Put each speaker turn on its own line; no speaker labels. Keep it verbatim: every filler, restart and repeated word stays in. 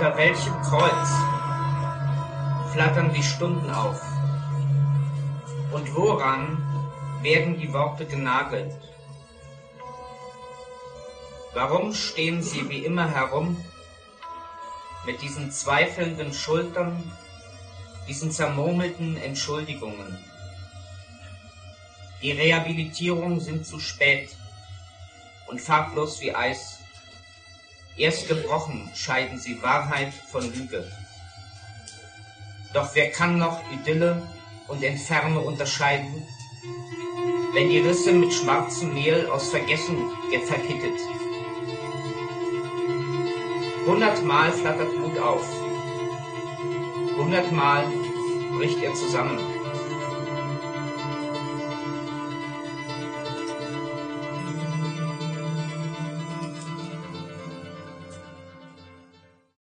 Unter welchem Kreuz flattern die Stunden auf? Und woran werden die Worte genagelt? Warum stehen sie wie immer herum mit diesen zweifelnden Schultern, diesen zermurmelten Entschuldigungen? Die Rehabilitierungen sind zu spät und farblos wie Eis. Erst gebrochen scheiden sie Wahrheit von Lüge. Doch wer kann noch Idylle und Entferne unterscheiden, wenn die Risse mit schwarzem Mehl aus Vergessen verkittet? Hundertmal flattert Mut auf, hundertmal bricht er zusammen.